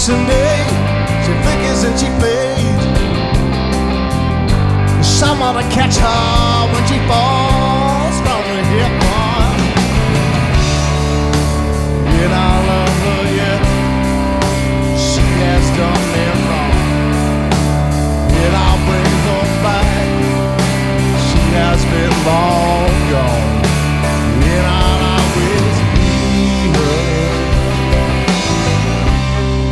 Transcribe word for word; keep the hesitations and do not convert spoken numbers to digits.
Someday she flickers and she fades. Someone to catch her when she falls from the hip. Yet I love her yet. She has done me wrong. Yet I'll bring her back. She has been long.